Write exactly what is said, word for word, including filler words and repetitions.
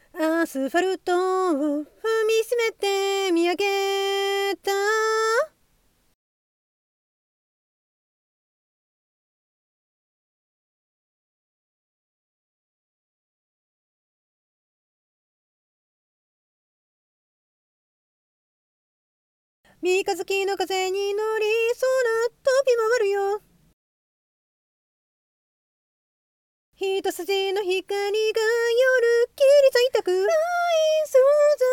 アスファルトを踏みしめて見上げた。三日月の風に乗り空飛び回るよ。一筋の光が夜切り裂いたく Flying through the